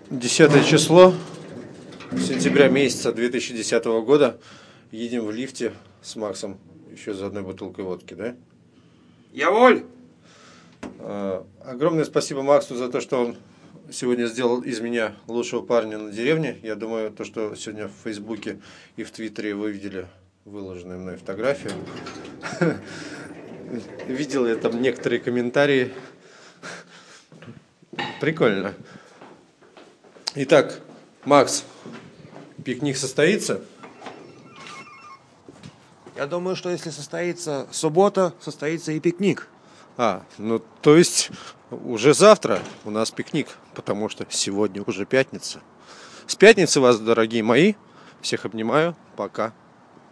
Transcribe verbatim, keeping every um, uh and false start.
Десятое число сентября месяца две тысячи десятого года. Едем в лифте с Максом еще за одной бутылкой водки, да? Я воль! А, огромное спасибо Максу за то, что он сегодня сделал из меня лучшего парня на деревне. Я думаю, то, что сегодня в Фейсбуке и в Твиттере вы видели выложенную мной фотографию. Видел я там некоторые комментарии. Прикольно. Итак, Макс, пикник состоится? Я думаю, что если состоится суббота, состоится и пикник. А, ну то есть уже завтра у нас пикник, потому что сегодня уже пятница. С пятницы вас, дорогие мои. Всех обнимаю. Пока.